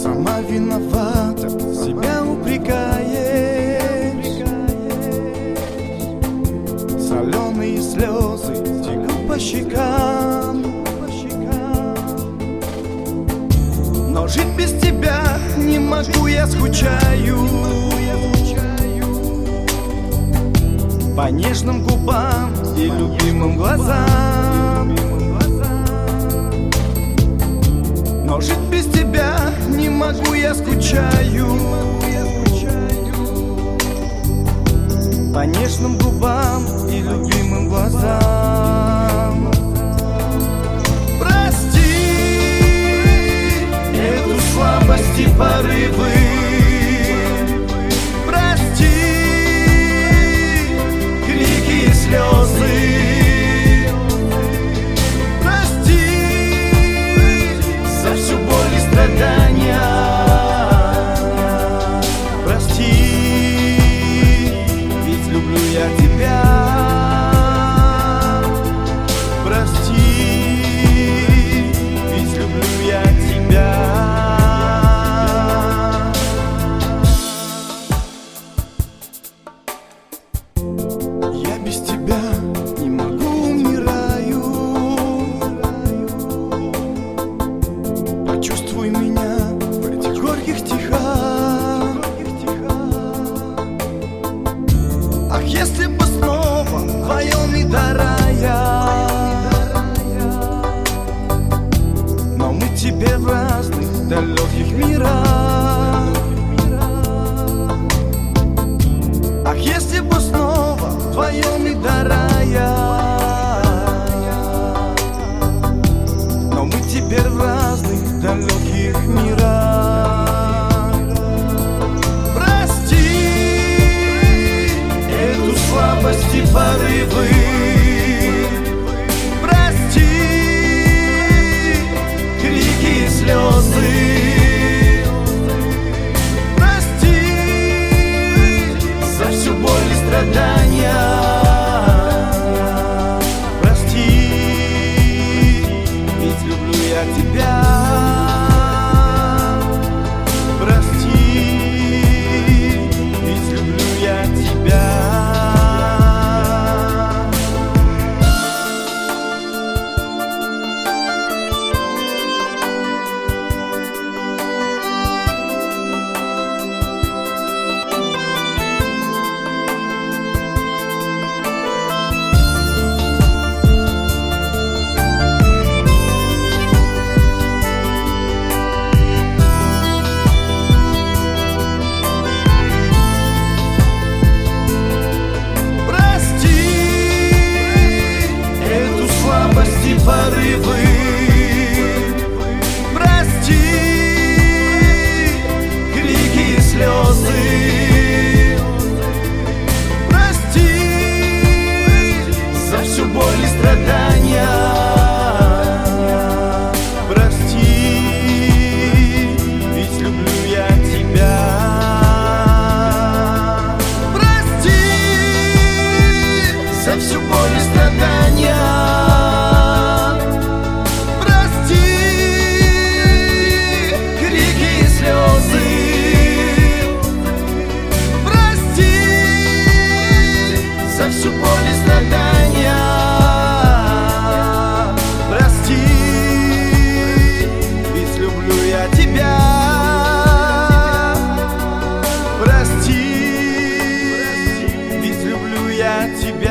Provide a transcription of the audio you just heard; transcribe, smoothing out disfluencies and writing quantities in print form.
Сама виновата, себя упрекаешь. Соленые слезы текут по щекам. Но жить без тебя не могу, я скучаю по нежным губам и любимым глазам. Но жить без тебя не могу, я скучаю по нежным губам и любимым глазам. Прости эту слабость и порывы. Прости крики и слезы. Прости за всю боль и страдания. Прости, ведь люблю я тебя. Прости, ведь люблю я тебя. Я без тебя не могу, умираю. Почувствуй меня в этих горьких стихах. Ах, если бы снова вдвоем и до рая. Но мы тебе в разных далеких мирах. Ах, если бы снова вдвоем и до рая. Но мы теперь в разных далеких мирах. Прости эту слабость и порывы. Прости крики и слезы. Прости за всю боль и страдания. Прости, ведь люблю я тебя. Прости, ведь люблю я тебя. Порывы. Прости крики и слезы. Прости за всю боль и страдания. Прости, ведь люблю я тебя. Прости за всю боль и страдания. За всю боль и страдания. Прости, ведь люблю я тебя. Прости, ведь люблю я тебя.